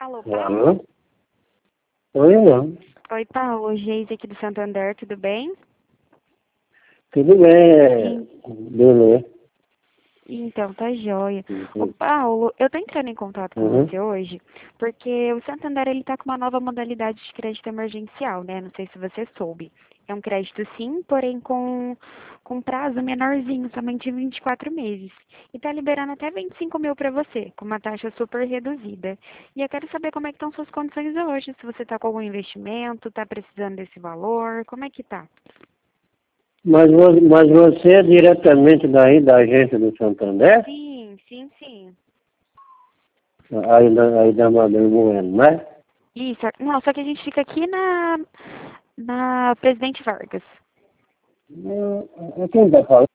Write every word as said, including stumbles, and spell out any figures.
Alô, Paulo? Alô? Oi, não. Oi, Paulo. Geise aqui do Santander, tudo bem? Tudo bem, é... Sim. Beleza. Então, tá joia. Ô, Uhum. Paulo, eu tô entrando em contato com Uhum. você hoje porque o Santander, ele tá com uma nova modalidade de crédito emergencial, né? Não sei se você soube. É um crédito sim, porém com, com prazo menorzinho, somente vinte e quatro meses. E tá liberando até vinte e cinco mil para você, com uma taxa super reduzida. E eu quero saber como é que estão suas condições hoje, se você tá com algum investimento, tá precisando desse valor, como é que tá? Mas, vo- mas você é diretamente daí, da agência do Santander? Sim, sim, sim. Aí da, aí da Madre Bueno, né? Isso, não, só que a gente fica aqui na, na Presidente Vargas. É, é quem está falando?